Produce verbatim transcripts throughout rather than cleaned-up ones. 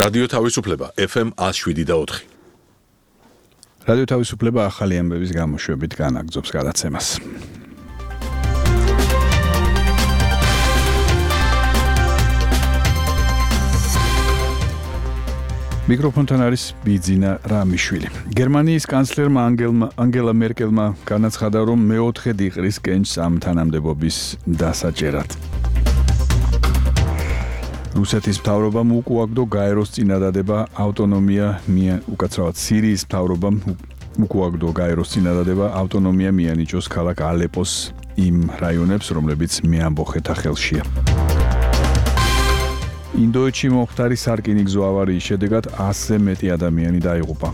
რადიო თავისუფლება ეფ ემ one oh seven და four. რადიო თავისუფლება ახალი ამბების გამოშვებით განაგრძობს გადაცემას. მიკროფონთან არის ბიძინა რამიშვილი. გერმანიის კანცლერმა ანგელა მერკელმა განაცხადა, რომ მეოთხე დიყრის კენჭს ამ თანამდებობის დასაჭერად. რუსეთის მთავრობამ უკუაგდო გაეროს წინადადება ავტონომია მიან უკაცრავად სირიის მთავრობამ უკუაგდო გაეროს წინადადება ავტონომია მიანიჭოს ქალაქ ალეპოს იმ რაიონებს, რომლებიც მეამბოხეთა ხელშია. ინდოეთში მომხდარი სარკინიგზო ავარიის შედეგად ასზე მეტი ადამიანი დაიღუპა.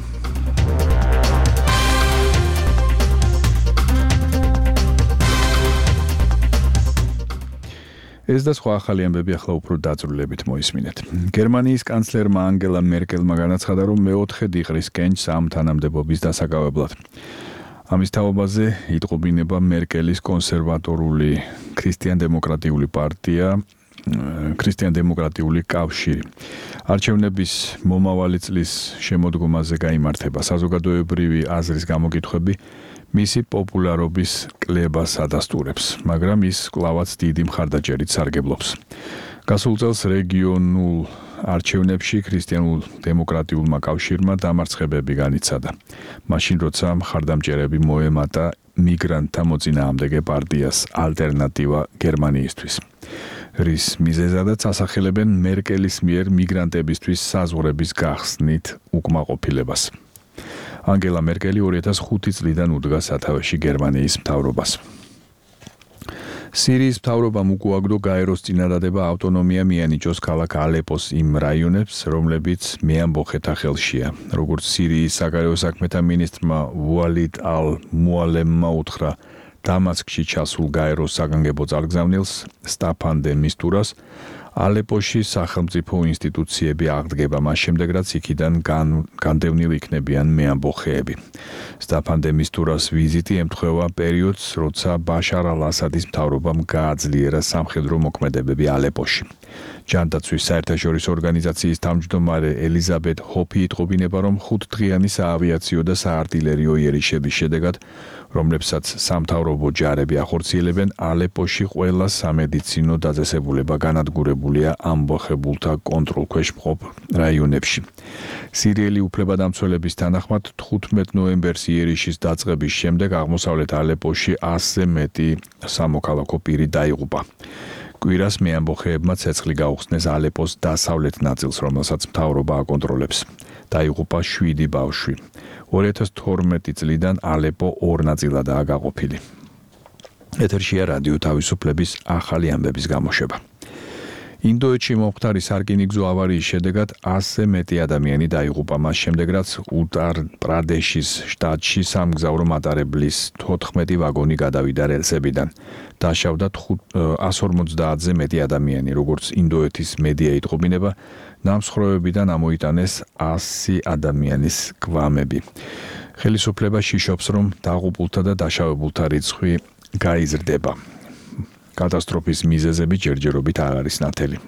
ეს და სხვა ახალი ამბები ახლა უფრო დაწვრილებით მოისმინეთ. გერმანიის კანცლერმა ანგელა მერკელმა განაცხადა, რომ მეოთხე დიყრის კენჭს ამ თანამდებობის დასაკავებლად. ამის თაობაზე იტყობინება მერკელის კონსერვატორული ქრისტიან-დემოკრატიული პარტია, ქრისტიან-დემოკრატიული კავშირი. არჩევნების მომავალი წლის შემოდგომაზე გაიმართება საზოგადოებრივი აზრის გამოკითხვები მისი პოპულარობის კლებას ადასტურებს, მაგრამ ის კვლავაც დიდი მხარდაჭერით სარგებლობს. გასულ წელს რეგიონულ არჩევნებში ქრისტიანულ-დემოკრატიულმა კავშირმა დამარცხებები განიცადა. მაშინ როცა მხარდამჭერები მოემატა მიგრანტთა მოწინააღმდეგე პარტიას ალტერნატივა გერმანიისთვის. რის მიზეზადაც ასახელებენ მერკელის მიერ მიგრანტებისთვის საზღვრების გახსნით უკმაყოფილებას. ანგელა მერკელი two thousand five წლიდან უდგა სათავეში გერმანიის მთავრობას. სირიის მთავრობამ უკუაგდო გაეროს წინადადება ავტონომია მიანიჭოს ქალაქ ალეპოს იმ რაიონებს, რომლებიც მეამბოხეთა ხელშია. როგორც სირიის საგარეო საქმეთა მინისტრმა ვალიდ ალ-მუალემმა უთხრა დამასკში ჩასულ გაეროს საგანგებო წარგზავნილს სტაფან დე მისტურას, ალეპოში სახელმწიფო ინსტიტუციები აღდგება მას შემდეგ, რაც იქიდან განდევნილ იქნებიან მეამბოხეები. სტაფან დე მისტურას ვიზიტი ემთხვევა პერიოდს, როცა ბაშარ ალ-ასადის მთავრობამ გააძლიერა სამხედრო მოქმედებები ალეპოში. ჯანდაცვის საერთაშორისო ორგანიზაციის თავმჯდომარე ელიზაბეთ ჰოფი იტყობინება, რომ ხუთდღიანი საავიაციო და საარტილერიო იერიშების შედეგად, რომლებსაც სამთავრობო ჯარები ახორციელებენ, ალეპოში ყველა სამედიცინო დაწესებულება განადგურებულია ამბოხებულთა კონტროლქვეშ მყოფ რაიონებში. სირიელი უფლებადამცველების თანახმად თხუთმეტ ნოემბერს იერიშის დაწყების შემდეგ აღმოსავლეთ ალეპოში ასზე მეტი სამოქალაქო პირი დაიღუპა. კვირას მეამბოხეებმა ცეცხლი გაუხსნეს ალეპოს დასავლეთ ნაწილს, რომელსაც მთავრობა აკონტროლებს. დაიღუპა შვიდი ბავშვი. two thousand twelve წლიდან ალეპო ორ ნაწილადაა გაყოფილი. ეთერშია რადიო თავისუფლების ახალი ამბების გამოშვება. ინდოეთში მომხდარი სარკინიგზო ავარიის შედეგად ასზე მეტი ადამიანი დაიღუპა მას შემდეგ, რაც უტარ-პრადეშის შტატში სამგზავრო მატარებლის თოთხმეტი ვაგონი გადავიდა რელსებიდან. დაშავდა one forty-ზე მეტი ადამიანი, როგორც ინდოეთის მედია იტყობინება, ნამსხვრევებიდან ამოიტანეს one hundred ადამიანის გვამები. ხელისუფლება შიშობს, რომ დაღუპულთა და დაშავებულთა რიცხვი გაიზრდება. კატასტროფის მიზეზები ჯერჯერობით არ არის ნათელი.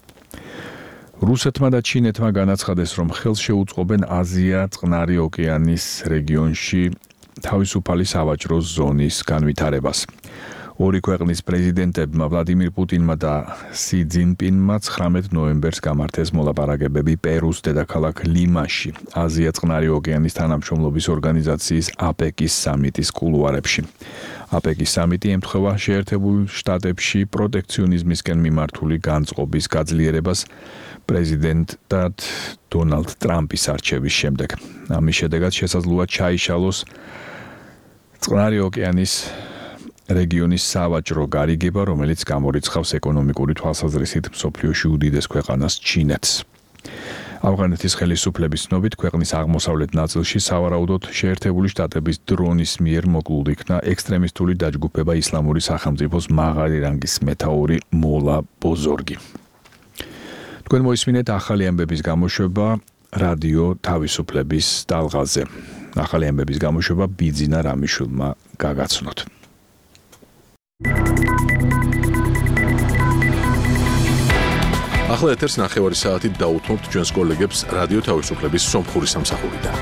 რუსეთმა და ჩინეთმა განაცხადეს, რომ ხელს შეუწყობენ აზია წყნარი ოკეანის რეგიონში თავისუფალი სავაჭრო ზონის განვითარებას. ორი ქვეყნის პრეზიდენტებმა ვლადიმირ პუტინმა და სი ძინპინმა ცხრამეტ ნოემბერს გამართეს მოლაპარაკებები პერუს დედაქალაქ ლიმაში, აზია წყნარი ოკეანის თანამშრომლობის ორგანიზაციის აპეკის სამიტის კულუარებში. აპეკის სამიტი ემთხვევა შეერთებულ შტატებში პროტექციონიზმისკენ მიმართული განწყობის გაძლიერებას პრეზიდენტად დონალდ ტრამპის არჩევის შემდეგ. ამის შედეგად შესაძლოა ჩაიშალოს წყნარი ოკეანის რეგიონის სავაჭრო გარიგება, რომელიც გამორიცხავს ეკონომიკური თვალსაზრისით მსოფლიოში უდიდეს ქვეყანას ჩინეთს. ავღანეთის ხელისუფლების ცნობით, ქვეყნის აღმოსავლეთ ნაწილში სავარაუდოდ შეერთებული შტატების დრონის მიერ მოკლულ იქნა ექსტრემისტული დაჯგუფება ისლამური სახელმწიფოს მაღალი რანგის მეთაური მოლა ბოზორგი. თქვენ მოისმინეთ ახალი ამბების გამოშვება რადიო თავისუფლების ტალღაზე. ახალი ამბების გამოშვება ბიძინა რამიშვილმა გაგაცნოთ. ახლა ეთერს ნახევარი საათით დაუთმობთ ჩვენს კოლეგებს რადიო თავისუფლების სომხური სამსახურიდან.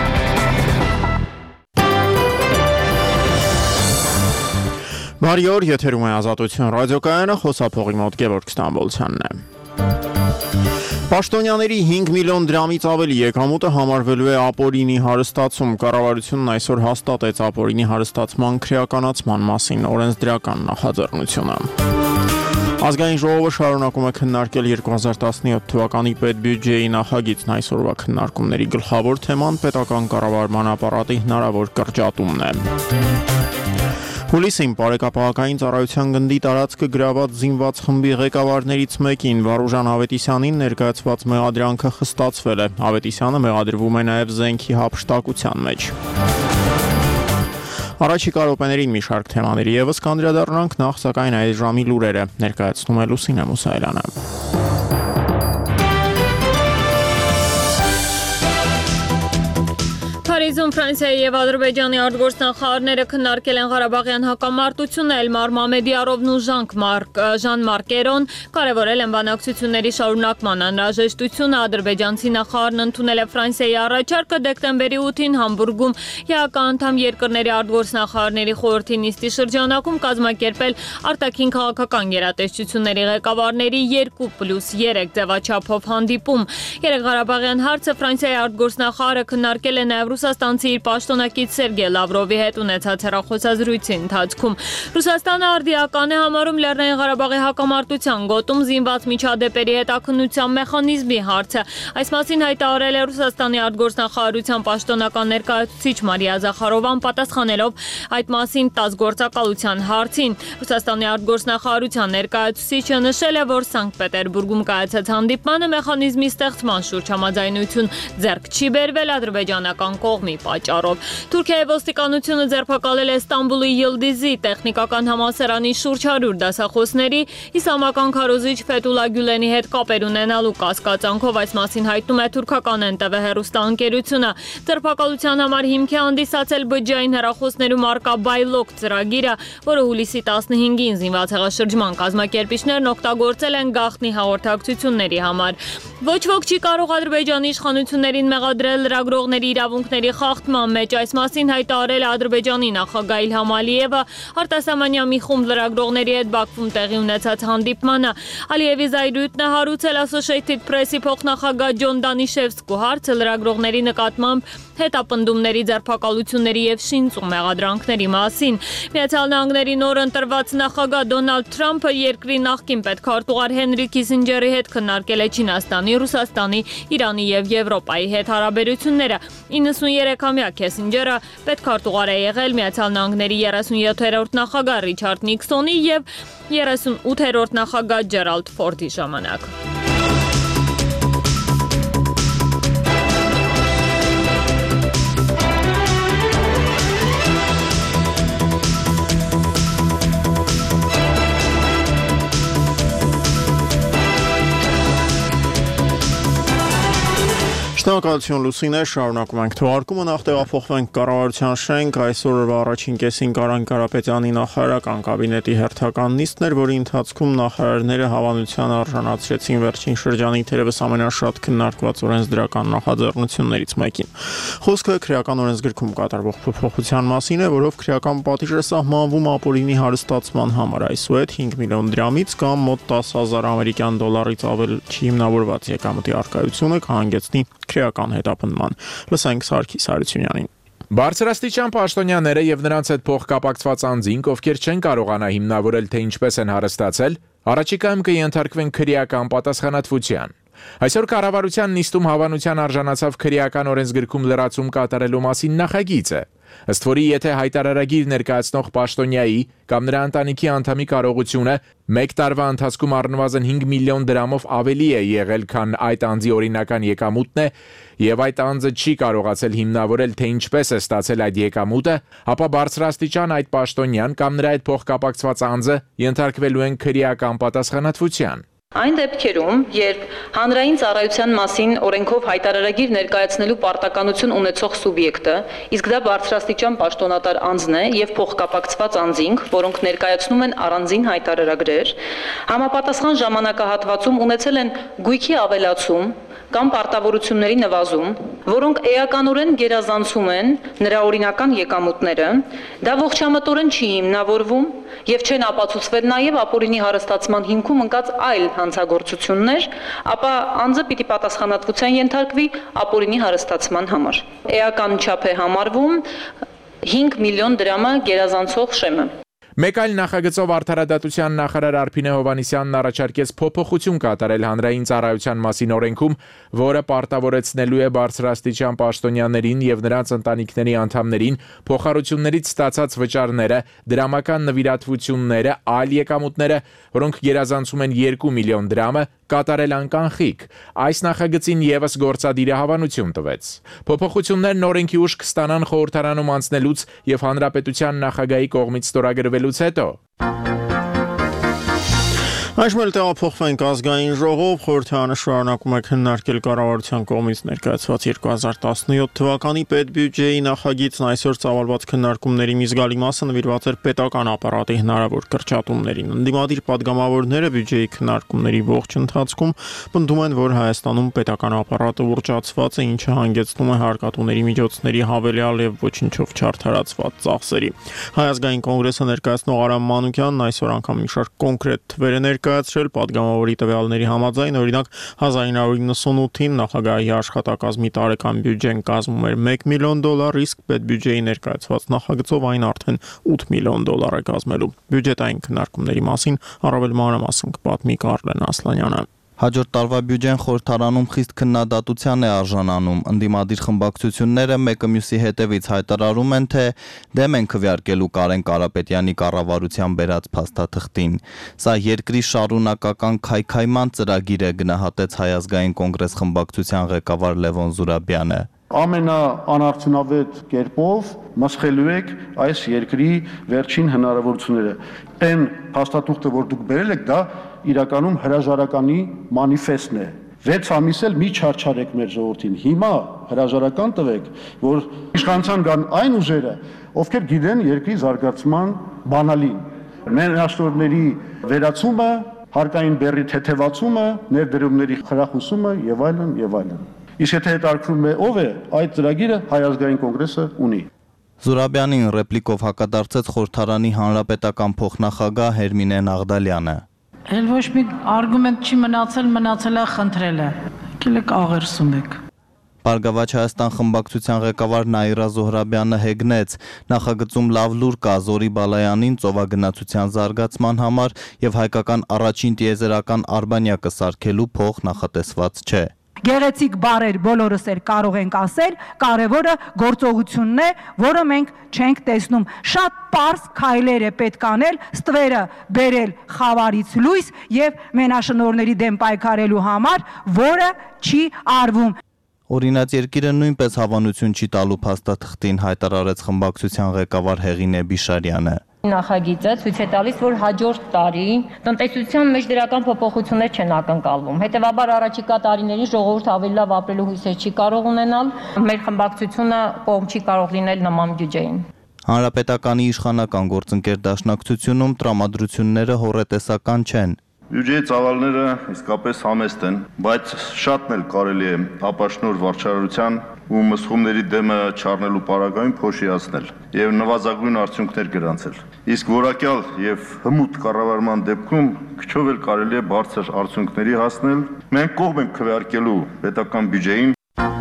Բարի օր, եթերում է Ազատություն ռադիոկայանը, խոսափողի մոտ Գևորգ Ստամբոլցյանն է։ Պաշտոնյաների հինգ միլիոն դրամից ավելի եկամուտը համարվելու է ապօրինի հարստացում։ Կառավարությունն այսօր հաստատեց ապօրինի հարստացման քրեականացման մասին օրենսդրական նախաձեռնությունը։ Ազգային ժողովը շարունակում է քննարկել երկու հազար տասնյոթ թվականի պետբյուջեի նախագիծն այսօրվա քննարկումների գլխավոր թեման պետական կառավարման ապարատի հնարավոր կրճատումն է։ Հուլիսին բարեկապահական ծառայության գնդի տարածքը գրաված զինված խմբի ղեկավարներից մեկին Վարուժան Ավետիսյանին ներկայացված մեղադրանքը խստացվել է։ Ավետիսյանը մեղադրվում է նաև զենքի հափշտակության մեջ։ Առաջիկա րոպեներին մի շարք թեմաների ևս կանդրադառնանք, նախ սակայն այս ժամի լուրերը ներկայացնում է Լուսինե Մուսայելյանը։ Փարիզում Ֆրանսիայի եւ Ադրբեջանի արտգործնախարարները քննարկել են Ղարաբաղյան հակամարտությունը, Էլմար Մամեդիարովն ու Ժան Մարկերոն կարևորել են բանակցությունների շարունակման անհրաժեշտությունը։ Ադրբեջանցի նախարարն ընդունել է Ֆրանսիայի առաջարկը դեկտեմբերի ութին Համբուրգում ԵԱԿ-անդամ երկրների արտգործնախարարների խորհրդի նիստի շրջանակում կազմակերպել արտաքին քաղաքական գերատեսչությունների ղեկավարների երկու պլյուս երեք ձևաչափով հանդիպում։ Երեք Ղարաբաղյան հարցը Ֆրանսիայի արտգործնախարարը քննարկել է նաև Ռուսաստանցի իր պաշտոնակից Սերգեյ Լավրովի հետ ունեցած հեռախոսազրույցի ընթացքում։ Ռուսաստանը արդիական է համարում Լեռնային Ղարաբաղի հակամարտության գոտում զինված միջադեպերի հետաքննության մեխանիզմի հարցը։ Այս մասին հայտարարել է Ռուսաստանի արտգործնախարարության պաշտոնական ներկայացուցիչ Մարիա Զախարովան, պատասխանելով այդ մասին տաս գործակալության հարցին։ Ռուսաստանի արտգործնախարարության ներկայացուցիչը նշել է, որ Սանկտ Պետերբուրգում կայացած հանդիպմանը մեխանիզմի ստեղծման շուրջ համաձայնություն ձեռք չի բերվել ադրբեջանական կողմի պատճառով։ Թուրքիայի ոստիկանությունը ձերբակալել է Ստամբուլի Յիլդիզի տեխնիկական համալսարանի շուրջ հարյուր դասախոսների իսլամական քարոզիչ Ֆեթուլա Գյուլենի հետ կապեր ունենալու կասկածանքով, այս մասին հայտնում է թուրքական Էն Տե Վե հեռուստաընկերությունը։ Ձերբակալության համար հիմք է հանդիսացել բջջային հեռախոսներում առկա Բայլոկ ծրագիրը, որը հուլիսի տասնհինգին զինված հեղաշրջման կազմակերպիչներն օգտագործել են գաղտնի հաղորդակցությունների համար։ Ոչ ոք չի կարող Ադրբեջանի իշխանություններին մեղադրել լրագրողների իրավունքների խախտման մեջ, այս մասին հայտարարել է Ադրբեջանի նախագահ Իլհամ Ալիևը արտասահմանյան մի խումբ լրագրողների հետ Բաքվում տեղի ունեցած հանդիպմանը։ Ալիևի զայրույթն է հարուցել Associated Press-ի փոխնախագահ Ջոն Դանիշևսկու հարցը լրագրողների նկատմամբ հետապնդումների, ձերբակալությունների եւ շինծու մեղադրանքների մասին։ Միացյալ Նահանգների նոր ընտրված նախագահ Դոնալդ Թրամփը երկրի նախկին պետքարտուղար Հենրի Քիսինջերի հետ քննարկել է Չինաստանի, Ռուսաստանի, Իրանի եւ Եվրոպայի հետ հարաբերությունները։ իննսուներեքամյա Քիսինջերը պետքարտուղար է եղել Միացյալ Նահանգների երեսունյոթերորդ նախագահ Ռիչարդ Նիքսոնի եւ երեսունութերորդ նախագահ Ջերալդ Ֆորդի ժամանակ։ Շնորհակալություն Լուսինե, շարունակում ենք թողարկումը, նախ տեղափոխվենք կառավարության շենք, այսօրվա առաջին կեսին Կարեն Կարապետյանի նախարարական կաբինետի հերթական նիստն էր, որի ընթացքում նախարարները հավանության արժանացրեցին վերջին շրջանի թերևս ամենաշատ քննարկված օրենսդրական նախաձեռնություններից մեկին։ Խոսքը քրեական օրենսգրքում կատարվող փոփոխության մասին է, որով քրեական պատիժ է սահմանվում ապօրինի հարստացման համար, այսուհետ հինգ միլիոն դրամից կամ մոտ տասը հազար ամերիկյան դոլարից ավել չհիմնավորված եկամտի առկայությունը կհանգեցնի քրեական հետապնդման։ Լսենք Սարգիս Հարությունյանին։ Բարձրաստիճան պաշտոնյաները եւ նրանց հետ փոխկապակցված անձինք, ովքեր չեն կարողանա հիմնավորել, թե ինչպես են հարստացել, առաջիկայում կենթարկվեն քրեական պատասխանատվության։ Այսօր կառավարության նիստում հավանության արժանացավ քրեական օրենսգրքում լրացում կատարելու մասին նախագիծը, ըստ որի եթե հայտարարագիր ներկայացնող պաշտոնյայի կամ նրա ընտանիքի անդամի կարողությունը մեկ տարվա ընթացքում առնվազն հինգ միլիոն դրամով ավելի է եղել, քան այդ անձի օրինական եկամուտն է, եւ այդ անձը չի կարողացել հիմնավորել, թե ինչպես է ստացել այդ եկամուտը, ապա բարձրաստիճան այդ պաշտոնյան կամ նրա հետ փոխկապակցված անձը ենթարկվելու են քրեական պատասխանատվության։ Այն դեպքերում, երբ հանրային ծառայության մասին օրենքով հայտարարագիր ներկայացնելու պարտականություն ունեցող սուբյեկտը, իսկ դա բարձրաստիճան պաշտոնատար անձն է եւ փոխկապակցված անձինք, որոնք ներկայացնում են առանձին հայտարարագրեր, համապատասխան ժամանակահատվածում ունեցել են գույքի ավելացում կամ պարտավորությունների նվազում, որոնք էականորեն գերազանցում են նրա օրինական եկամուտները, դա ողջամտորեն չի հիմնավորվում եւ չեն ապացուցվել նաեւ ապօրինի հարստացման հիմքում ընկած այլ հանցագործություններ, ապա անձը պիտի պատասխանատվության ենթարկվի ապօրինի հարստացման համար։ Էական չափ է համարվում հինգ միլիոն դրամը գերազանցող շեմը։ Մեկ այլ նախագծով արդարադատության նախարար Արփինե Հովհաննիսյանն առաջարկեց փոփոխություն կատարել հանրային ծառայության մասին օրենքում, որը պարտավորեցնելու է բարձրաստիճան պաշտոնյաներին եւ նրանց ընտանիքների անդամներին փոխառություններից ստացած վճարները, դրամական նվիրատվությունները, այլ եկամուտները, որոնք գերազանցում են երկու միլիոն դրամը, կատարել անկանխիկ։ Այս նախագծին եւս գործադիրը հավանություն տվեց։ Փոփոխություններն օրենքի ուժ կստանան խորհրդարանում անցնելուց եւ հանրապետության նախագահի կողմից ստորագրվելուց հետո։ Այժմ էլ տեղափոխվենք ազգային ժողով, խորհրդարանը շարունակում է քննարկել կառավարության կողմից ներկայացված երկու հազար տասնյոթ թվականի պետբյուջեի նախագիծն, այսօր ծավալված քննարկումների մի զգալի մասը նվիրված էր պետական ապարատի հնարավոր կրճատումներին։ Ընդդիմադիր падգամավորները բյուջեի քննարկումների ողջ ընթացքում պնդում են, որ Հայաստանում պետական ապարատը ուռճացված է, ինչը հանգեցնում է հարկատուների միջոցների հավելյալ եւ ոչնչով չարդարացված ծախսերի։ Հայ ազգային կոնգրեսը ներկայացնող Արամ Մանուկյանն այսօր անգամ մի շարք կոնկրետ թվեր է ներկայացրել падգամավորի տվյալների համաձայն, օրինակ հազար իննսուն իննսունութին նախագահի աշխատակազմի տարեկան բյուջեն կազմում էր մեկ միլիոն դոլար, իսկ պետբյուջեի ներկայացված նախագծով այն արդեն ութ միլիոն դոլար է կազմելու։ Բյուջետային քննարկումների մասին առավել մանրամասն կպատմի Կարլեն Ասլանյանը։ Հաջորդ տարվա բյուջեն խորհրդարանում խիստ քննադատության է արժանանում։ Ընդդիմադիր խմբակցությունները մեկը մյուսի հետևից հայտարարում են, թե դեմ են քվեարկելու Կարեն Կարապետյանի կառավարության բերած փաստաթղթին։ Սա երկրի շարունակական քայքայման ծրագիր է, գնահատեց Հայ ազգային կոնգրես խմբակցության ղեկավար Լևոն Զուրաբյանը։ Ամենաանարդյունավետ կերպով մսխելու եք այս երկրի վերջին հնարավորությունները։ Այն փաստաթուղթը, որ դուք բերել եք, դա իրականում հրաժարականի մանիֆեստն է։ վեց ամիս էլ մի չարչարեք մեր ժողովրդին։ Հիմա հրաժարական տվեք, որ իշխանության կան այն ուժերը, ովքեր գիտեն երկրի զարգացման բանալին։ Ներաշնորհների վերացումը, հարկային բեռի թեթևացումը, ներդրումների խրախուսումը եւ այլն եւ այլն։ Իսկ եթե հետաքրքրում է ով է, այդ ծրագիրը Հայ ազգային կոնգրեսը ունի։ Զուրաբյանին ռեպլիկով հակադարձեց խորհրդարանի հանրապետական փոխնախագահ Հերմինե Նաղդալյանը։ Էլ ոչ մի արգումենտ չի մնացել, մնացել է խնդրելը։ Եկեք աղերսում եք։ Բարգավաճ Հայաստան խմբակցության ղեկավար Նաիրա Զոհրաբյանը հեգնեց նախագծում լավ լուր կա Զորի Բալայանին ծովագնացության զարգացման համար եւ հայկական առաջին տիեզերական արբանյակը սարքելու փող նախատեսված չէ։ Գեղեցիկ բառեր բոլորս էլ կարող ենք ասել, կարևորը գործողությունն է, որը մենք չենք տեսնում։ Շատ պարզ քայլեր է պետք անել, ստվերը բերել խավարից լույս եւ մենաշնորհների դեմ պայքարելու համար, որը չի արվում։ Օրինաց երկիրը նույնպես հավանություն չի տալու փաստաթղթին, հայտարարեց խմբակցության ղեկավար Հեղինե Բիշարյանը։ Նախագիծը ցույց է տալիս, որ հաջորդ տարի տնտեսության մեջ դրական փոփոխություններ չեն ակնկալվում։ Հետևաբար առաջիկա տարիներին ժողովուրդը ավելի լավ ապրելու հույսեր չի կարող ունենալ։ Մեր խմբակցությունը կողմ չի կարող լինել նման բյուջեին։ Հանրապետականի իշխանական գործընկեր դաշնակցությունում տրամադրությունները հոռետեսական չեն։ Բյուջեի ծավալները իսկապես համեստ են, բայց շատն էլ կարելի է ապաշնոր վարչարարության ու մսխումների դեմը չառնելու պարագայում փոշիացնել եւ նվազագույն արդյունքներ գրանցել։ Իսկ որակյալ եւ հմուտ կառավարման դեպքում քչով էլ կարելի է բարձր արդյունքների հասնել։ Մենք կողմ ենք քվեարկելու պետական բյուջեին։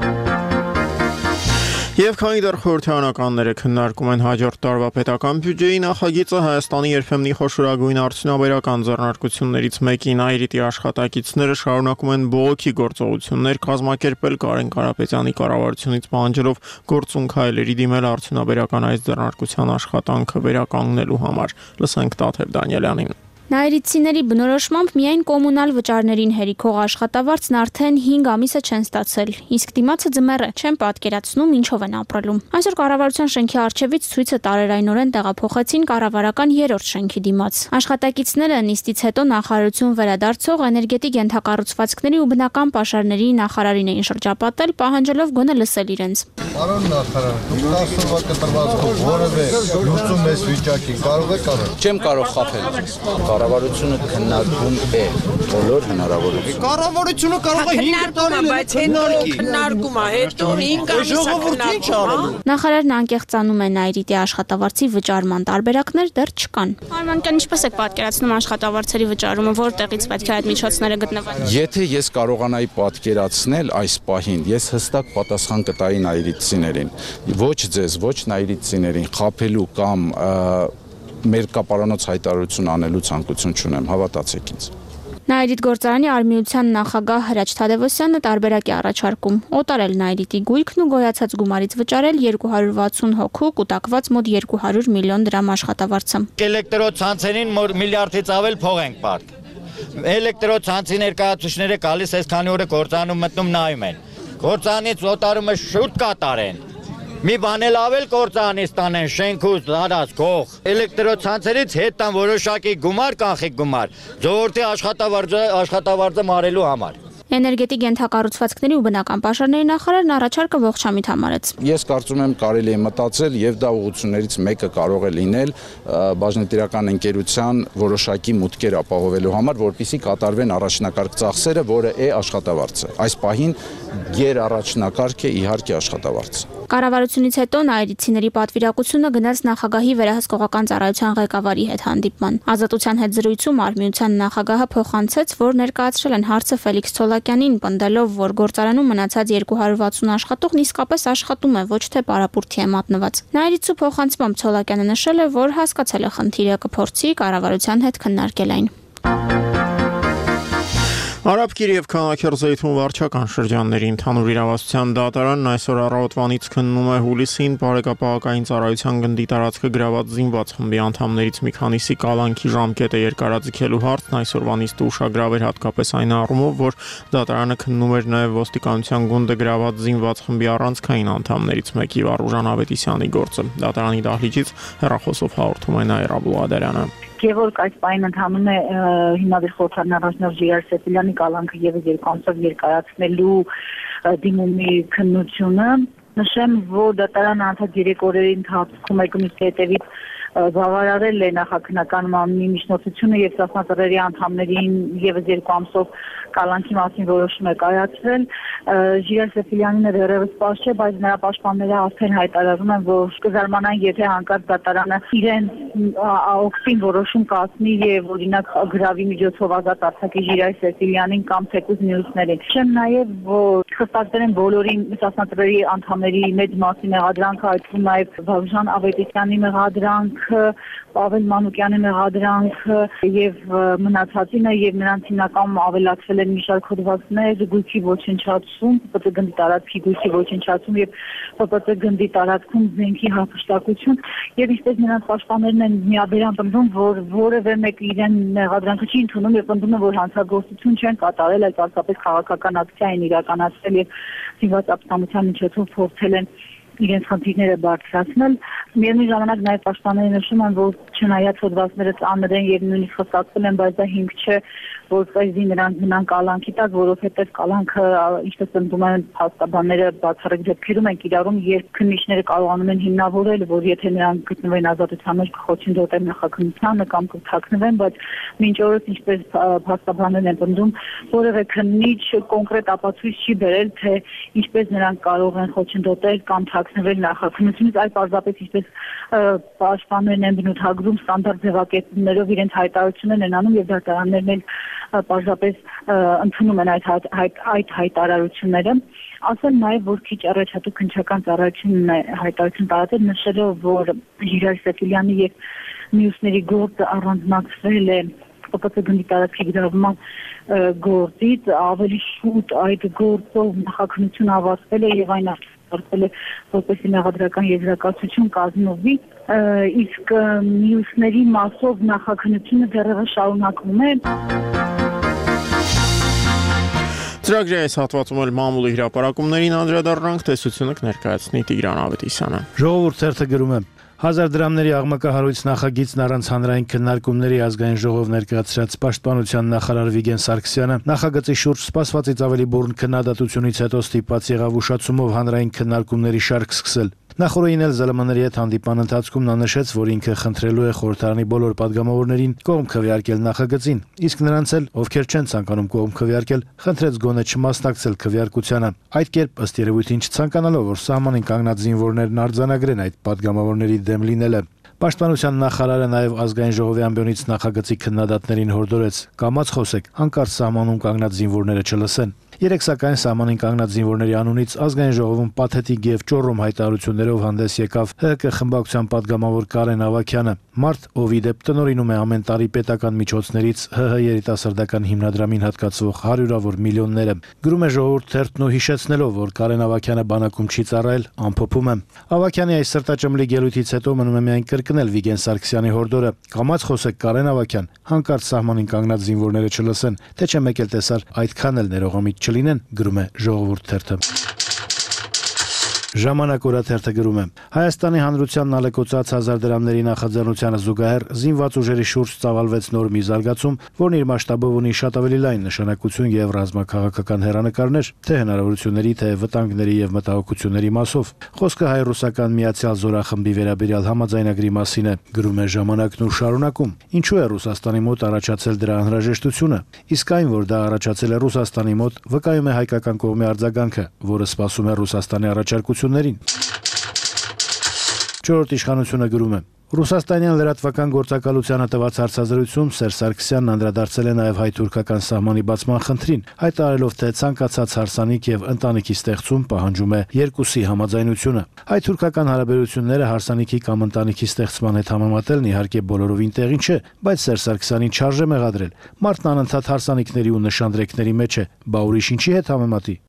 Եվ քանի դեռ խորհրդարանականները քննարկում են հաջորդ տարվա պետական բյուջեի նախագիծը, Հայաստանի երբեմնի խոշորագույն արդյունաբերական ձեռնարկություններից մեկին Այրիտի աշխատակիցները շարունակում են բողոքի գործողություններ կազմակերպել Կարեն Կարապետյանի կառավարությունից պահանջելով գործուն քայլերի դիմել արդյունաբերական այս ձեռնարկության աշխատանքը վերականգնելու համար։ Լսենք Տաթև Դանիելյանին։ Նայիրիցիների բնորոշմամբ միայն կոմունալ վճարներին հերիքող աշխատավարձն արդեն հինգ ամիսը չեն ստացել, իսկ դիմացը ձմեռ է, չեն պատկերացնում ինչով են ապրելու։ Այսօր կառավարության շենքի առջևից ցույցը տարերայնորեն տեղափոխեցին կառավարական երրորդ շենքի դիմաց։ Աշխատակիցները նիստից հետո նախարարություն վերադարձող էներգետիկ ենթակառուցվածքների ու բնական պաշարների նախարարին էին շրջապատել, պահանջելով գոնե լսել իրենց։ Պարոն նախարար, դուք այսօրվա կտրվածքով որևէ լուծում ես վիճակի կարող եք անել։ Չեմ կարող խաբել։ Կառավարությունը քննարկում է բոլոր հնարավորությունները։ Կառավարությունը կարող է հինգ տարի, բայց հետո քննարկում է, հետո հինգ ամիս։ Նախարարն անկեղծանում է Նայիրիտի աշխատավարձի վճարման տարբերակներ դեռ չկան։ Արմանական ինչպես եք պատկերացնում աշխատավարձերի վճարումը, որտեղից պետք է այդ միջոցները գտնվեն։ Եթե ես կարողանայի պատկերացնել այս պահին, ես հստակ պատասխան կտայի նայիրիտցիներին։ Ոչ ձեզ, ոչ նայիրիտցիներին խաբելու կամ մեր կապարանոց հայտարարություն անելու ցանկություն չունեմ, հավատացեք ինձ։ Նայիրիտ գործարանի արմիության նախագահ Հրաչ Թադևոսյանը տարբերակ է առաջարկում՝ օտարել Նայիրիտի գույքն ու գոյացած գումարից վճարել երկու հարյուր վաթսուն հոգու կուտակված մոտ երկու հարյուր միլիոն դրամ աշխատավարձը։ Էլեկտրոցանցերին միլիարդից ավել փող ենք պարկ։ Էլեկտրոցանցի ներկայացուցիչները գալիս այսքանի օրը գործանում մտնում նայում են։ Գործանից օտարումը շուտ կատարեն։ Մի բան էլ ավել գործանից տանեն շենքուց դարած գող։ Էլեկտրոցանցերից հետ տան որոշակի գումար, կանխիկ գումար, ժողովրդի աշխատավարձը աշխատավարձը մարելու համար։ Էներգետիկ ենթակառուցվածքների ու բնական պաշարների նախարարն առաջարկը ողջամիտ համարեց։ Ես կարծում եմ կարելի է մտածել եւ դա ուղղություններից մեկը կարող է լինել բաժնետիրական ընկերության որոշակի մուտքեր ապահովելու համար, որպեսզի կատարվեն առաջնակարգ ծախսերը, որը է աշխատավարձը։ Այս պահին ģեր առաջնակարգ է իհարկե աշխատավարձը։ Կառավարությունից հետո նայիրիցիների պատվիրակությունը գնաց նախագահի վերահսկողական ծառայության ղեկավարի հետ հանդիպման։ Ազատության հետ զրույցում արմիության նախագահը փոխանցեց, որ ներկայացրել են հարցը Ֆելիքս Ցոլակյանին, պնդելով, որ գործարանում մնացած երկու հարյուր վաթսուն աշխատողն իսկապես աշխատում է, ոչ թե պարապուրդի է մատնված։ Նայիրիցու փոխանցմամբ Ցոլակյանը նշել է, որ հասկացել է խնդիրը, կփորձի կառավարության հետ քննարկել այն։ Արաբկիր եւ Քանաքերձեյթուն վարչական շրջանների ընդհանուր իրավասության դատարանն այսօր առավոտվանից քննում է հուլիսին բարեկապահական ծառայության գնդի տարածքը գրաված զինված խմբի անդամներից մի քանիսի կալանքի ժամկետը երկարաձգելու հարցն այսօրվա նիստը ուշագրավ էր հատկապես այն առումով, որ դատարանը քննում էր նաեւ ոստիկանության գունդը գրաված զինված խմբի առանցքային անդամներից մեկի Վարուժան Ավետիսյանի գործը։ Դատարանի դահլիճից հեռախոսով հաղորդում է Նաիրա Աբուլադարյանը։ Գևորգ այս պայն ընթանում է հիմնադիր խորհրդարան առաջնորդ Ժիրայր Սեֆիլյանի կալանքը եւս երկու ամսով երկարացնելու դիմումի քննությունը։ Նշեմ, որ դատարանը անցած երեք օրերի ընթացքում եկումից հետևից բավարարել է նախաքննական մամլի միջնորդությունը եւ սասնածռերի անդամներին եւս երկու ամսով կալանքի մասին որոշում է կայացրել։ Ժիրայր Սեֆիլյանին դեռևս պաշտ չէ, բայց նրա պաշտպանները արդեն հայտարարում են, որ կզարմանան, եթե հանկարծ դատարանը իրեն օգտին որոշում կազմի եւ օրինակ գրավի միջոցով ազատ արձակի Ժիրայր Սեֆիլյանին կամ թեկուզ մյուսներին։ Չեմ նաեւ, որ խստացել են բոլորի սասնածռերի անդամների մեծ մասի մեղադրանքը, այդ թվում նաեւ Վարուժան Ավետիսյանի մեղադրանքը, Պավել Մանուկյանի մեղադրանքը եւ մնացածինը եւ նրանց հիմնական ավելացվել են մի շարք հոդվածներ, գույքի ոչնչացում, Պ Ծ գնդի տարածքի գույքի ոչնչացում եւ Պ Ծ գնդի տարածքում զենքի հափշտակություն եւ ինչպես նրանց պաշտպաններն են միաբերան պնդում, որ որևէ մեկ իրեն մեղադրանքը չի ընդունում եւ պնդում է, որ հանցագործություն չեն կատարել, այլ պարզապես քաղաքական ակցիա են իրականացրել եւ զինված ապստամբության միջոցով փորձել են իրենց խնդիրները բարձրացնել։ Միևնույն ժամանակ նաև պաշտպանները նշում են, որ չնայած հոդվածները ծանր են եւ նույնիսկ խստացվել են, բայց դա հիմք չէ, որպեսզի նրանք մնան կալանքի տակ, որովհետեւ կալանքը, ինչպես ընդդում են փաստաբանները, բացառիկ դեպքերում են կիրառում, երբ քննիչները կարողանում են հիմնավորել, որ եթե նրանք գտնվեն ազատության մեջ կխոչընդոտեն նախաքննությանը կամ կթաքնվեն, բայց մինչ օրս ինչպես փաստաբաններն են ընդդում, որևէ քննիչ կոնկրետ ապացույց չի բերել, թե ինչպես նրանք կարող են խոչընդոտել կամ թաքնվել նախաքննությունից, այլ պարզապես ինչպես պաշտպաններն են բնութագրում ստանդարտ ձևակերպումներով իրենց հայտարարություններն են անում եւ դատարաններն էլ պարզապես ընդունում են այդ այդ հայտարարությունները։ Ասել նաեւ, որ քիչ առաջ հատուկ քննչական ծառայությունն է հայտարարություն տարածել, նշելով, որ Ժիրայր Սեֆիլյանի եւ մյուսների գործը առանձնացվել է Պ Ծ գնդի տարածքի գրավման գործից, ավելի շուտ այդ գործով նախաքննություն ավարտվել է եւ այն ստացվել է որպեսզի մեղադրական եզրակացություն կազմվի, իսկ մյուսների մասով նախաքննությունը դեռևս շարունակվում է։ Ծրագրի այս հատվածում էլ մամուլի հրապարակումներին անդրադառնանք, տեսությունը կներկայացնի Տիգրան Ավետիսյանը։ Ժողովուրդ ցերթը գրում է. Հազար դրամների աղմկահարույց նախագիծն առանց հանրային քննարկումների ազգային ժողով ներկայացրած պաշտպանության նախարար Վիգեն Սարգսյանը նախագծի շուրջ սպասվածից ավելի բուռն քննադատությունից հետո ստիպված եղավ ուշացումով հանրային քննարկումների շարք սկսել։ Նախորդին էլ ԶԼՄ-ների հետ հանդիպան ընթացքում նա նշեց, որ ինքը խնդրելու է խորհրդարանի բոլոր падգամավորներին կողմ քվեարկել նախագծին, իսկ նրանց էլ, ովքեր չեն ցանկանում կողմ քվեարկել, խնդրեց գոնե չմասնակցել քվեարկությանը։ Այդ կերպ ըստ երևույթին չցանկանալով, որ սահմանին կանգնած զինվորներն արձանագրեն այդ падգամավորների դեմ լինելը։ Պաշտպանության նախարարը նաև ազգային ժողովի ամբիոնից նախագծի քննադատներին հորդորեց. «Կամաց խոսեք, հանկարծ սահմանում կանգնած զինվորները չլսեն»։ Երեք սակայն սահմանին կանգնած զինվորների անունից ազգային ժողովում պաթետիկ եւ ճոռոմ հայտարարություններով հանդես եկավ ՀՀԿ խմբակցության падգամավոր Կարեն Ավագյանը, մարդ, ով ի դեպ տնօրինում է ամեն տարի պետական միջոցներից ՀՀ երիտասարդական հիմնադրամին հատկացվող հարյուրավոր միլիոնները։ Գրում է Ժողովուրդ թերթն ու հիշեցնելով, որ Կարեն Ավագյանը բանակում չի ծառայել, ամփոփում է. Ավագյանի այս սրտաճմլի ելույթից հետո մնում է միայն կրկնել Վիգեն Սարգսյանի հորդորը. «Կամաց խոսեք, Կարեն Ավագյան, հանկարծ սահմանին կանգնած զինվորները չլսեն, թե չէ մեկ էլ տեսար այդքան էլ ներողամիտ չլինեն», գրում է Ժողովուրդ թերթը։ Ժամանակ օրաթերթը գրում է. Հայաստանի հանրությանն ալեկոծած հազար դրամների նախաձեռնությանը զուգահեռ զինված ուժերի շուրջ ծավալվեց նոր մի զարգացում, որն իր մասշտաբով ունի շատ ավելի լայն նշանակություն եւ ռազմաքաղաքական հեռանկարներ, թե հնարավորությունների, թե վտանգների եւ մտահոգությունների մասով։ Խոսքը հայ-ռուսական միացյալ զորախմբի վերաբերյալ համաձայնագրի մասին է, գրում է Ժամանակն ու շարունակում. Ինչու է Ռուսաստանի մոտ առաջացել դրա անհրաժեշտությունը, իսկ այն, որ դա առաջացել է Ռուսաստանի մոտ, վկայում է հայկական կողմի արձագանքը, որը սպասում է Ռուսաստանի առաջարկություններին։ Չորրորդ իշխանությունը գրում է. Ռուսաստանյան լրատվական գործակալությանը տված հարցազրույցում Սերժ Սարգսյանն անդրադարձել է նաև հայ-թուրքական սահմանի բացման խնդրին, հայտարարելով, թե ցանկացած հարսանիք եւ ընտանիքի ստեղծում պահանջում է երկուսի համաձայնությունը։ Հայ-թուրքական հարաբերությունները հարսանիքի կամ ընտանիքի ստեղծման հետ համեմատելն իհարկե բոլորովին տեղին չէ, բայց Սերժ Սարգսյանին չարժե մեղադրել։ Մարդն անընդհատ հարսանիքների ու նշանդրեկների մեջ է, բա ուրիշ ինչի հետ համեմատի։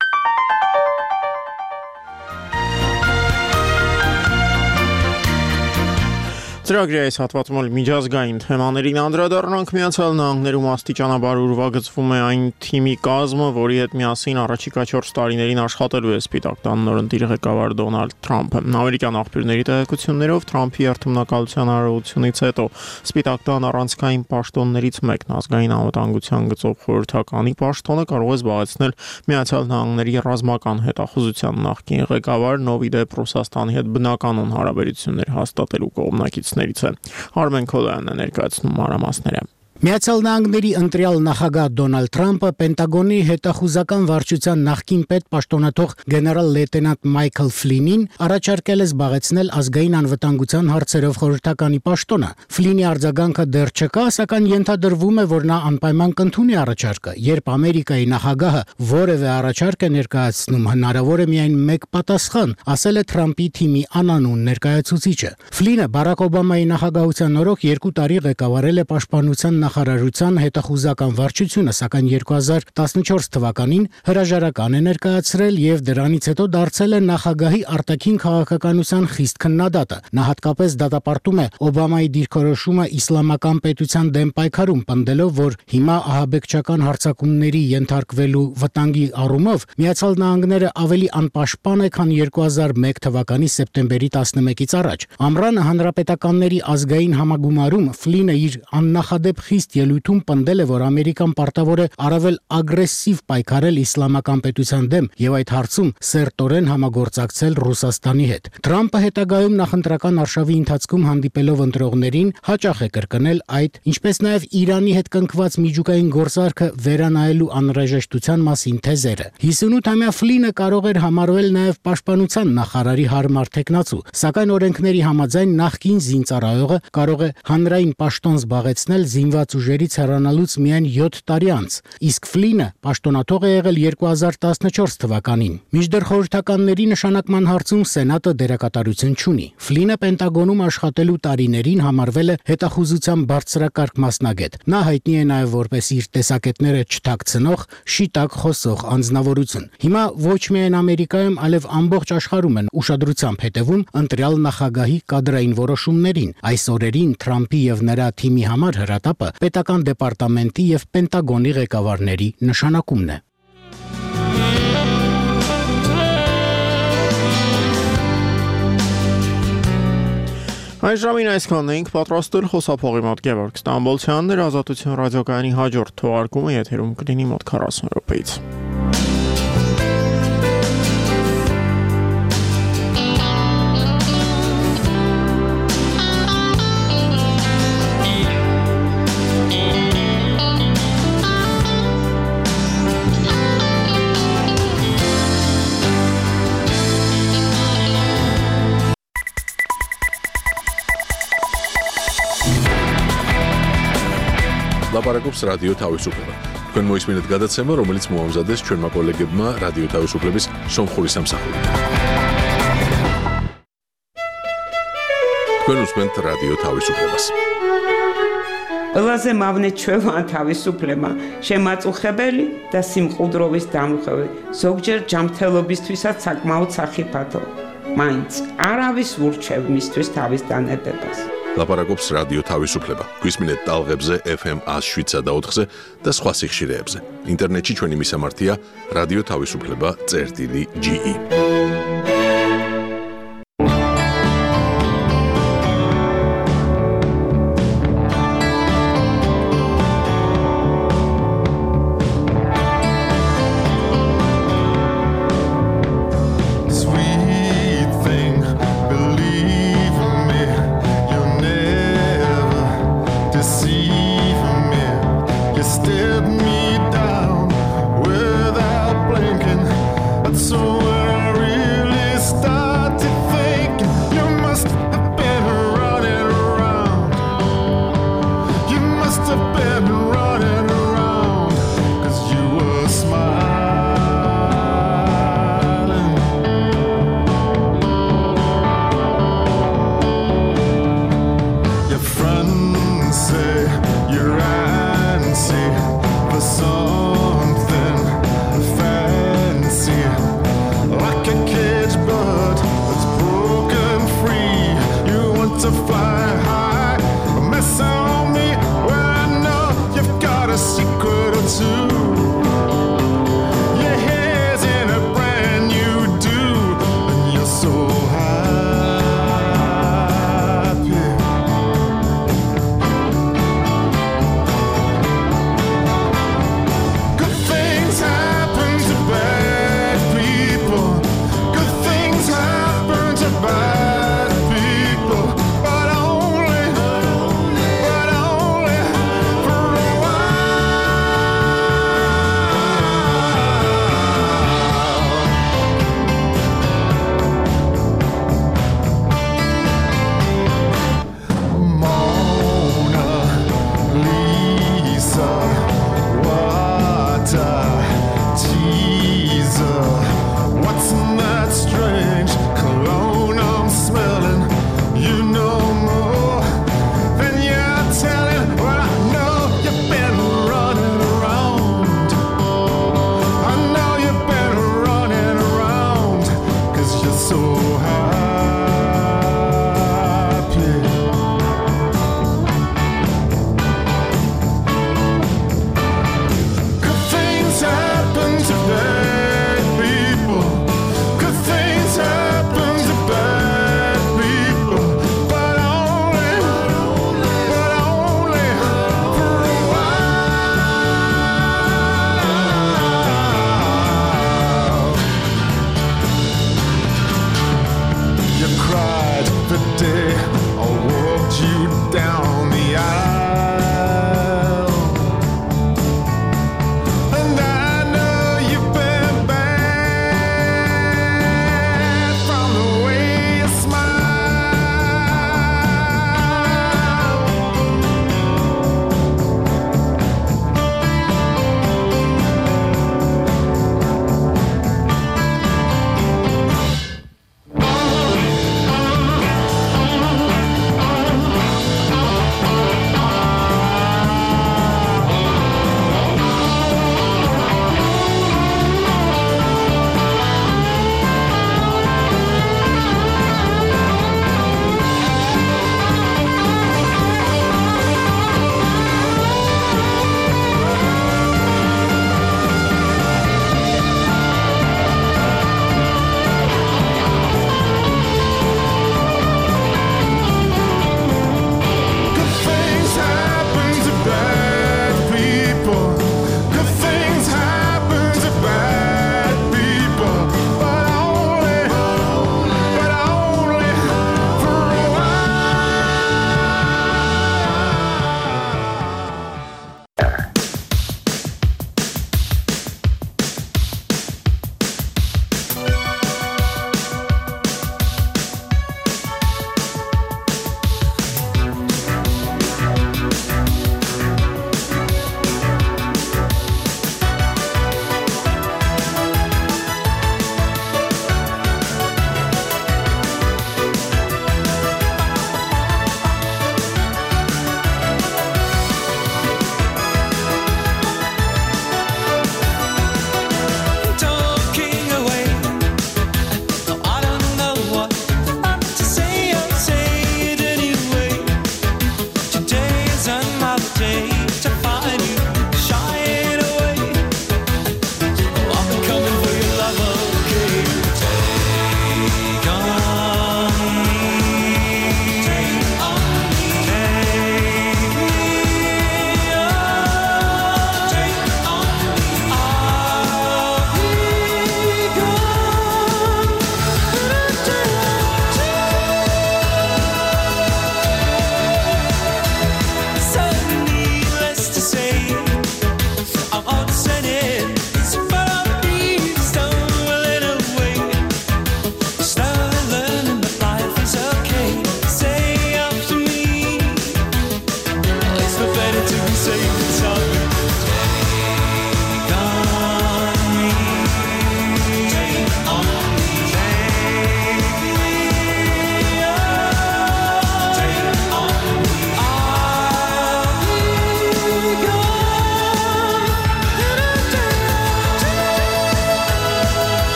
Ծրագրի այս հատվածում էլ միջազգային թեմաներին անդրադառնանք։ Միացյալ Նահանգներում աստիճանաբար ուրվագծվում է այն թիմի կազմը, որի հետ միասին առաջիկա չորս տարիներին աշխատելու է Սպիտակ տան նորընտիր ղեկավար Դոնալդ Թրամփը։ Ամերիկյան աղբյուրների տեղեկություններով Թրամփի երթմնակալության արարողությունից հետո Սպիտակ տան առանցքային պաշտոններից մեկն ազգային անվտանգության գծով խորհրդականի պաշտոնը կարող է զբաղեցնել Միացյալ Նահանգների ռազմական հետախուզության նախկին ղեկավարն, ով ի դեպ Ռուսաստանի հետ բնականon հարաբերություններ հաստատելու կողմնակից Արմեն Քոլյանն է ներկայացնում մանրամասները։ Միացյալ Նահանգների ընտրյալ նախագահ Դոնալդ Թրամփը Պենտագոնի հետախուզական վարչության նախկին պետ պաշտոնաթող գեներալ լեյտենանտ Մայքլ Ֆլինին առաջարկել է զբաղեցնել ազգային անվտանգության հարցերով խորհրդականի պաշտոնը։ Ֆլինի արձագանքը դեռ չկա, սակայն ենթադրվում է, որ նա անպայման կընդունի առաջարկը։ Երբ Ամերիկայի նախագահը որևէ առաջարկ է ներկայացնում, հնարավոր է միայն մեկ պատասխան, ասել է Թրամփի թիմի անանուն ներկայացուցիչը։ Ֆլինը Բարակ Օբամայի նախագահության օրոք երկու տարի ղեկավարել է պաշտպանության նախարարության հետախուզական վարչությունը, սակայն երկու հազար տասնչորս թվականին հրաժարական է ներկայացրել եւ դրանից հետո դարձել է նախագահի արտաքին քաղաքականության խիստ քննադատը։ Նա հատկապես դատապարտում է Օբամայի դիրքորոշումը իսլամական պետության դեմ պայքարում, պնդելով, որ հիմա ահաբեկչական հարձակումների ենթարկվելու վտանգի առումով Միացյալ Նահանգները ավելի անպաշտպան է, քան երկու հազար մեկ թվականի սեպտեմբերի տասնմեկից առաջ։ Ամռանը հանրապետականների ազգային համագումարում Ֆլինը իր աննախադեպ խիստ ելույթում պնդել է, որ Ամերիկան պարտավոր է առավել ագրեսիվ պայքարել իսլամական պետության դեմ եւ այդ հարցում սերտորեն համագործակցել Ռուսաստանի հետ։ Թրամփը հետագայում նախընտրական արշավի ընթացքում հանդիպելով ընտրողներին հաճախ է կրկնել այդ, ինչպես նաեւ Իրանի հետ կնքված միջուկային գործարքը վերանայելու անհրաժեշտության մասին թեզերը։ հիսունութամյա Ֆլինը կարող էր համարվել նաեւ պաշտպանության նախարարի հարմար թեկնածու, սակայն օրենքների համաձայն նախկին զինծառայողը կարող է հանրային պաշտոն զբաղեցնել զինված զինված ուժերից հեռանալուց միայն յոթ տարի անց, իսկ Ֆլինը պաշտոնաթող է եղել երկու հազար տասնչորս թվականին։ Մինչդեռ խորհրդականների նշանակման հարցում Սենատը դերակատարություն չունի։ Ֆլինը Պենտագոնում աշխատելու տարիներին համարվել է հետախուզության բարձրակարգ մասնագետ։ Նա հայտնի է նաև որպես իր տեսակետները չթաքցնող, շիտակ խոսող անձնավորություն։ Հիմա ոչ միայն Ամերիկայում, այլև ամբողջ աշխարհում են ուշադրությամբ հետևում ընտրյալ նախագահի կադրային որոշումներին։ Այս օրերին Թրամփի եւ նրա թիմի համար հրատապը պետական դեպարտամենտի եւ Պենտագոնի ղեկավարների նշանակումն է։ Այս ժամին այսքանն էինք պատրաստել խոսափողի մոտ Գևորգ Ստամբոլցյանն էր Ազատություն ռադիոկայանի հաջորդ թողարկումը եթերում կլինի մոտ քառասուն րոպեից։ Լապարակոպս ռադիո თავისუფლება. Თქვენ მოისმინეთ გადაცემა, რომელიც მოამზადეს ჩვენმა კოლეგებმა რადიო თავისუფლების სომხური სამსახურით. თქვენ უსმენთ რადიო თავისუფლებას. ყველაზე მავნე ჩვევა თავისუფლება, შემაწუხებელი და სიმყუდროვის დამხევი, ზოგჯერ ჯანმრთელობისთვისაც საკმაოდ სახიფათო. მაინც არავის ურჩევ მისთვის თავის დანებებას. ლაპარაკობს რადიო თავისუფლება. გვისმინეთ ტალღებზე ეფ ემ ათს შვიდსა და ოთხზე და სხვა სიხშირეებზე. ინტერნეტში ჩვენი მისამართია რადიო თავისუფლება წერტილი ჯი ი.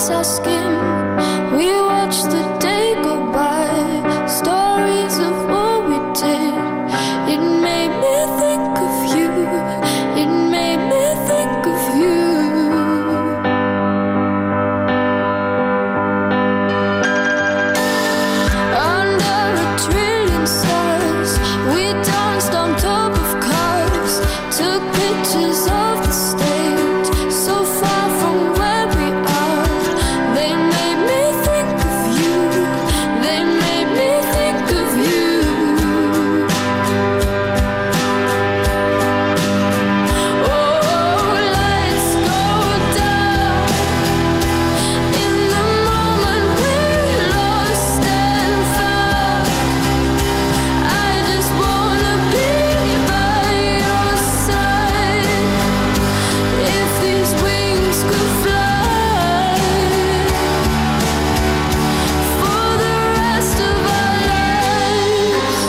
hearts are skim. We watch the day go by. Stories of what we did. It made me think of you. It made me think of you. Under a trillion stars, we danced on top of cars. Took pictures of the stage, so far from where we are. They made me think of you. They made me think of you. Oh, lights go down in the moment we're lost and found. I just wanna be by your side. If these wings could fly for the rest of our lives.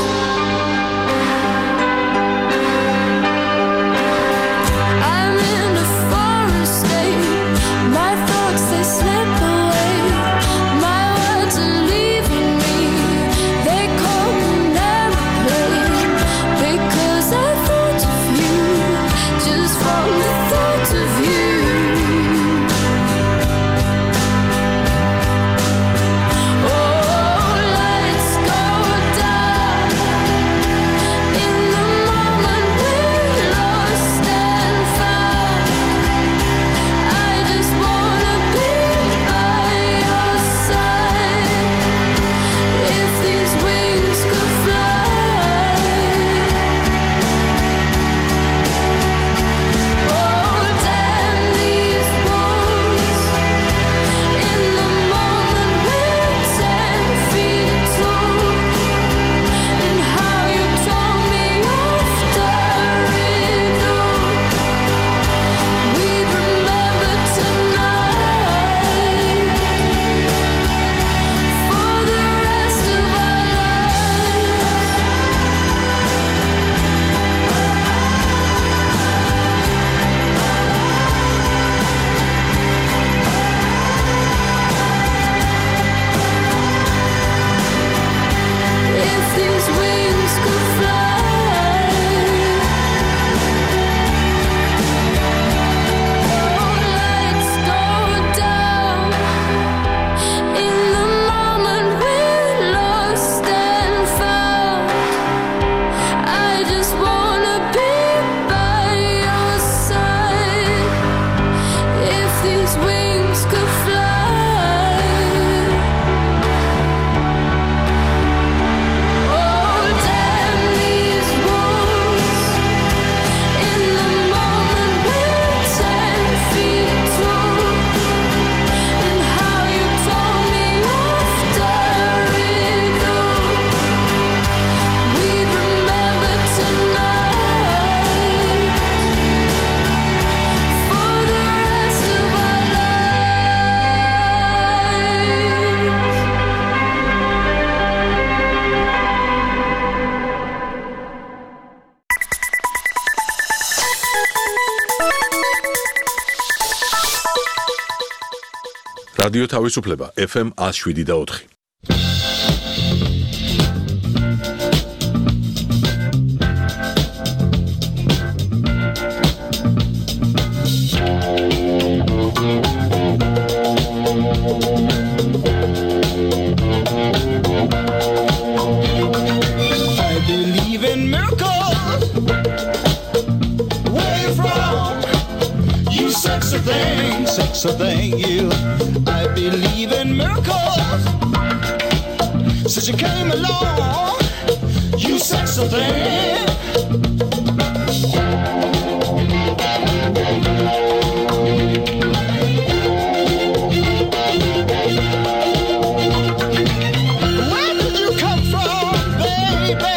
I'm in a foreign state. My thoughts, they slip away. My words are leaving me. They come an airplane. Because I thought of you. Just from the thought of you. Oh, lights go down in the moment we're lost and found. I just wanna be by your side. If these wings could fly. Oh, damn these walls. In the moment we're ten feet tall. And how you told me off the riddle. We remember tonight for the rest of our lives. If these wings could fly. Oh, lights go down in the moment we're lost and found. I just wanna be by your side. If these wings could fly. Oh, damn these walls. In the moment we're ten feet tall. And how you told me off the riddle. We remember tonight for the rest of our რადიო თავისუფლება ეფ ემ one oh seven და four. I believe in miracles. Where you from? You sexy thing, sexy thing, you. I believe in miracles. Since you came along, you sexy thing. Where did you come from, baby?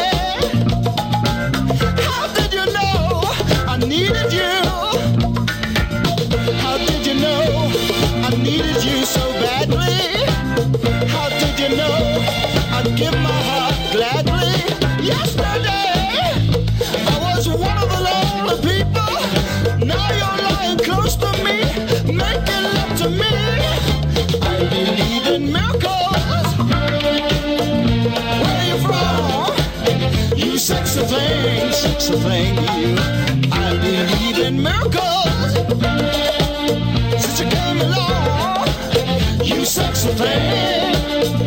How did you know I needed you? How did you know I needed you so badly? How did you know I'd give my heart gladly? Yesterday I was one of the lonely people. Now you're lying close to me, making love to me. sexy thing, you. I believe in miracles. Since you came along, you sexy thing.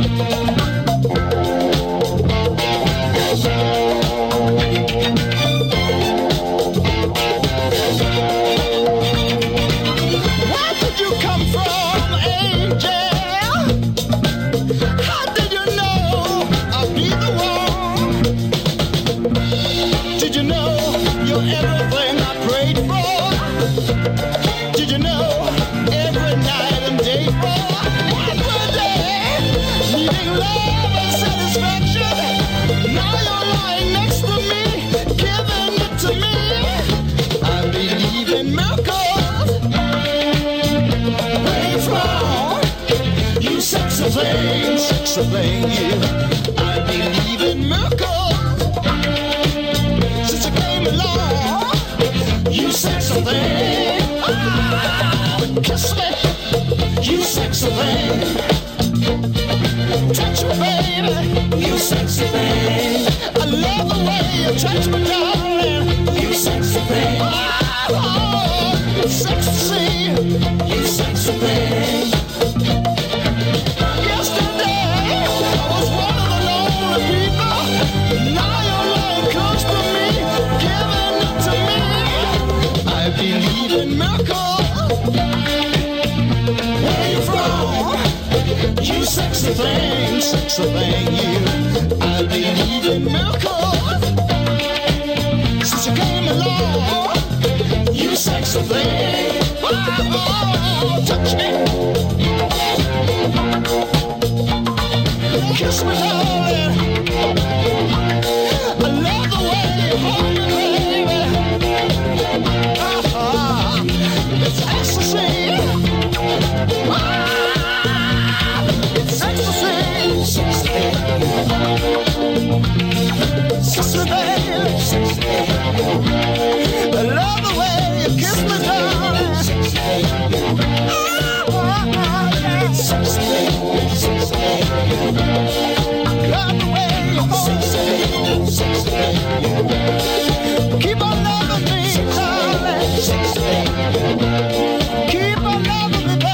Where did you come from, angel? How did you know I'd be the one? Did you know you're everything I prayed for? Did you know every night and day for? Every day, needing love and satisfaction. Now you're lying next to me, giving it to me. I believe in miracles. What's wrong? You sexy thing, sexy thing, you. I believe in miracles. Since you came along, you sexy thing. Oh, kiss me, you sexy thing. Touch me, baby, you sexy thing. I love the way you touch me, darling. You sexy thing. Oh, it's sexy to see you sexy thing. Yesterday, I was one of the lonely people. Now you're lying close to me, giving it to me. I believe in miracles. Where you from? You sexy thing, sexy thing, you. I believe in miracles. Since you came along, you sexy thing. Oh, touch me. Kiss me, darling. I love the way you hold me, baby. Uh-huh. It's ecstasy. Ah, it's ecstasy. Sexy. Sexy, baby. I love the way you kiss me, darling. Ah, sexy. Sexy. Love the way you hold me. Keep on loving me, darling. Keep on loving me,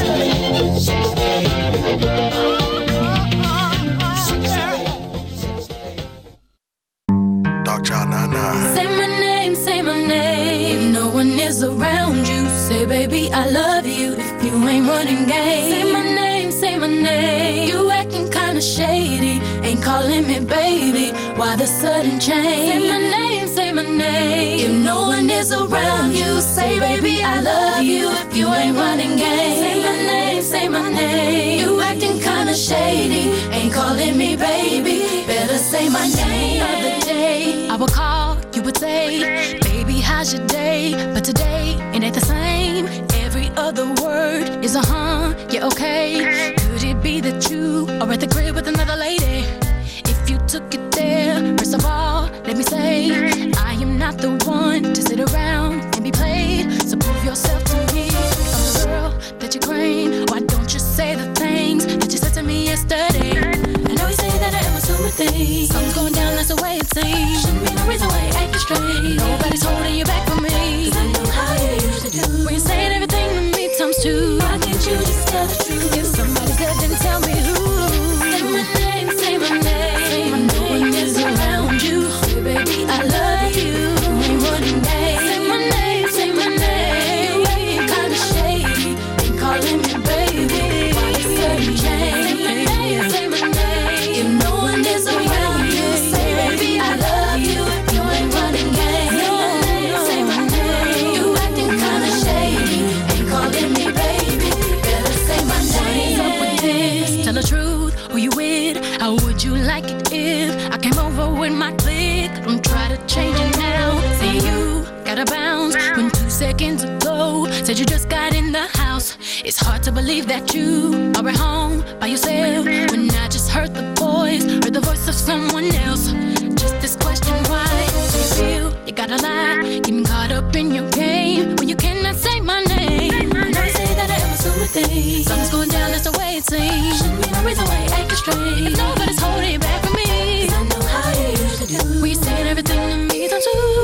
baby. Doctor Nana. Say my name, say my name. If no one is around you, say baby I love you. If you ain't running game, say my name, say my name. You acting kinda shady, ain't calling me baby. Why the sudden change? Say my name, say my name. If no one is around you, say baby I love you. If you ain't running game, say my name, say my name. You acting kinda shady, ain't calling me baby. Better say my name. The other day I would call, you would say, baby how's your day? But today it ain't the same. Every other word is a huh, yeah okay. Could it be that you are at the crib with another lady? If you took it there, first of all, let me say, I am not the one to sit around and be played. So prove yourself to me. I'm the girl that you claim. Why don't you say the things that you said to me yesterday? I know you say that I am assuming things. Something's going down, that's the way it seems. Shouldn't be no reason why you're acting strange. Nobody's holding you back from me. Cause I know how you usually do. When you're saying everything to me times two. Why can't you just tell the truth? If somebody's good, then tell me who. Say my name, say my name. Say my no one is around you. Say baby I love you. You ain't running game. Say my name, say my name. You acting kinda shady, ain't calling me baby. Why you sudden change? Say my name, say my name. If no one is around you, say baby I love you. You ain't running game. Say my name, say my name. You acting kinda shady, ain't calling me baby. Better say my name. What's up with this? Tell the truth, who you with? How would you like it if I came over with my clique? Don't try to change it now. See you gotta bounce when two seconds ago said you just got in the house. It's hard to believe that you are at home by yourself when I just heard the voice, heard the voice of someone else. Just this question, why do you feel you gotta lie, getting caught up in your game when you cannot say my name? I know you say that I am assuming things. Something's going down, that's the way it seems. Shouldn't be no reason why you're acting strange. If nobody's holding back from me, cause I know how you usually do. When you saying everything to me, don't you?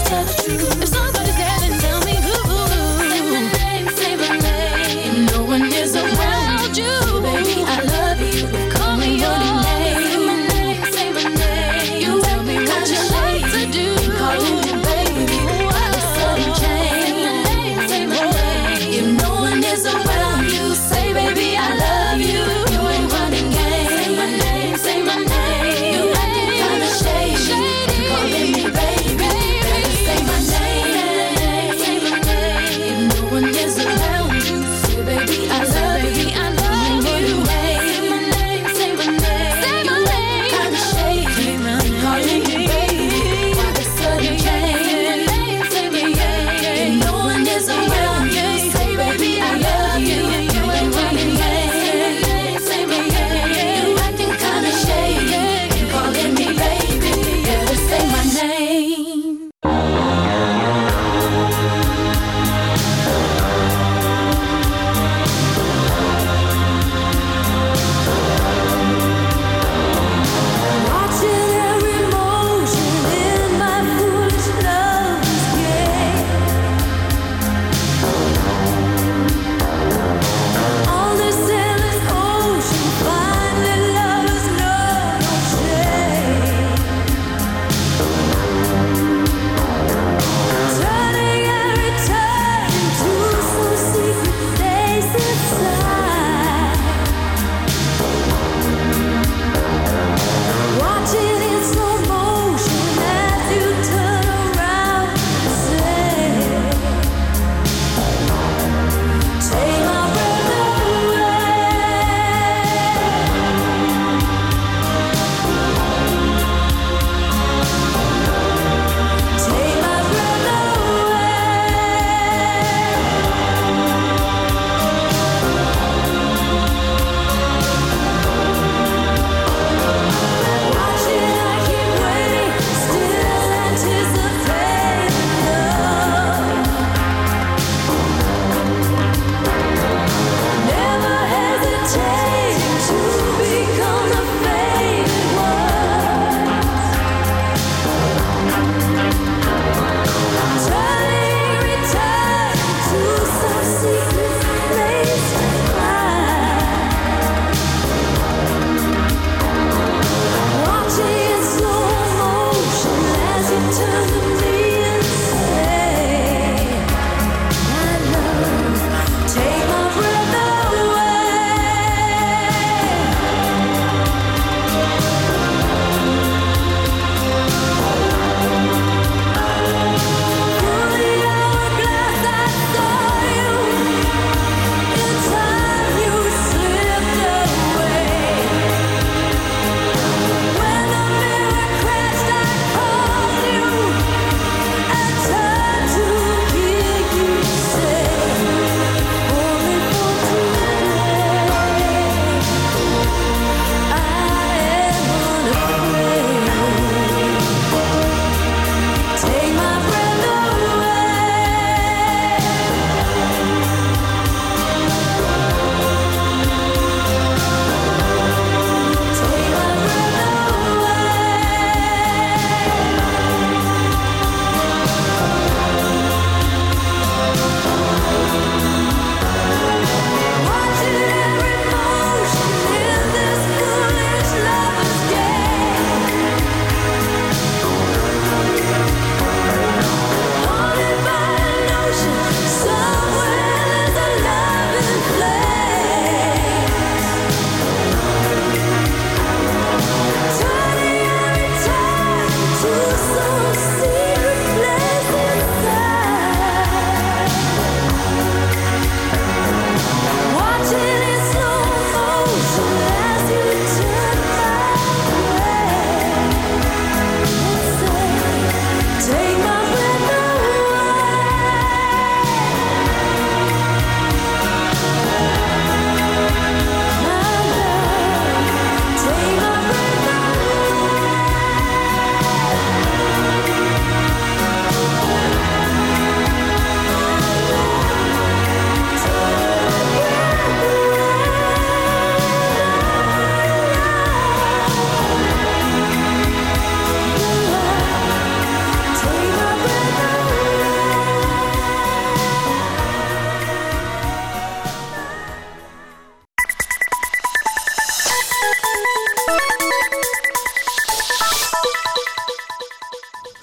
that's true. If somebody's there, then tell me who. Say my name, say my name. No one is around you, baby. I love you. Call me your name. Say my name, say my name. You tell me what you like to do. Calling you baby, it's sudden change. Say my name. If no one is around you, say baby I love you. You ain't running game. Say my name, say my name. You acting kinda shady, calling me baby. Better say my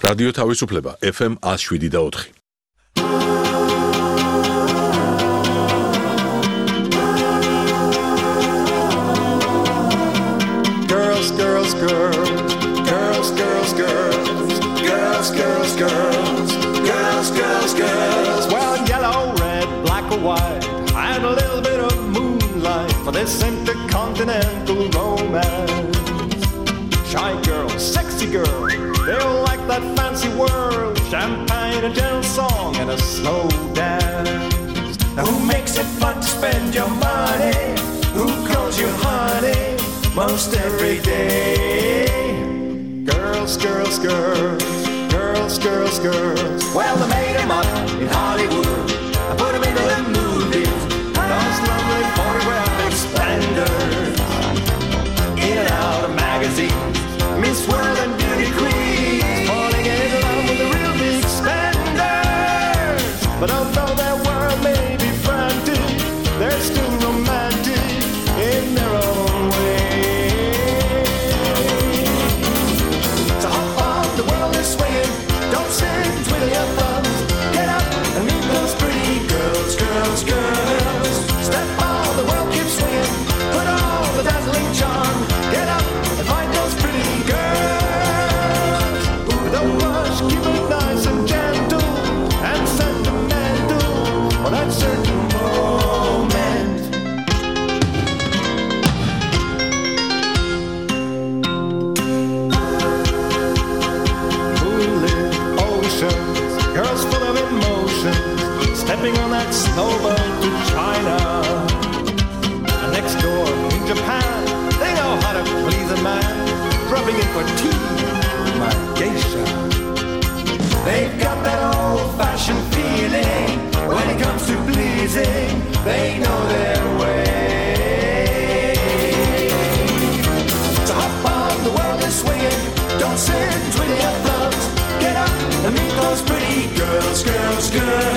რადიო თავისუფლება F M one oh seven და four. Girls, girls, girls, girls, girls, girls, girls, girls, girls, girls, girls, girls. Well, yellow, red, black or white, and a little bit of moonlight for this intercontinental romance. Shy girl, sexy girl, they all like that fancy world. Champagne, a gentle song, and a slow dance. Now who makes it fun to spend your money? Who calls you honey most every day? Girls, girls, girls, girls, girls, girls. Well, they made them up in Hollywood. I put them into the movies. Those lovely photographic splendors. In and out of magazines. Miss World and beauty queens. Falling in love with the real big spenders. But although their world may be frantic, they're still romantic in their own way. So hop on, the world is swinging. Don't sit, twiddle your thumbs. Get up and meet those pretty girls, girls, girls. Step on, the world keeps swinging. Put on the dazzling charm. Get up and find those pretty girls. Ooh, don't rush, keep it nice and gentle and sentimental for that certain moment. Moonlit oceans, girls full of emotions, stepping on that snowboat to China. And next door in Japan, they know how to please a man, dropping in for tea, my geisha. They've got that old-fashioned feeling. When it comes to pleasing, they know their way. So hop on, the world is swinging. Don't sit, twiddle your thumbs. Get up and meet those pretty girls, girls, girls.